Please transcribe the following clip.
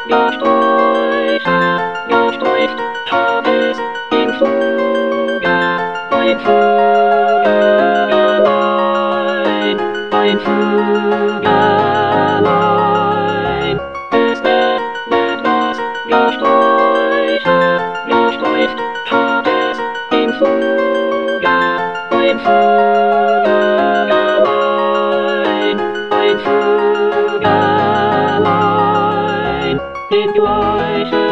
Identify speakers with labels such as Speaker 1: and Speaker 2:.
Speaker 1: gestreift hat es den Vogel, ein Vögelein, ein Vögelein. Es bettelt was gestreift hat es den Vogel, ein Vögelein, ein Vögelein. Den gleichen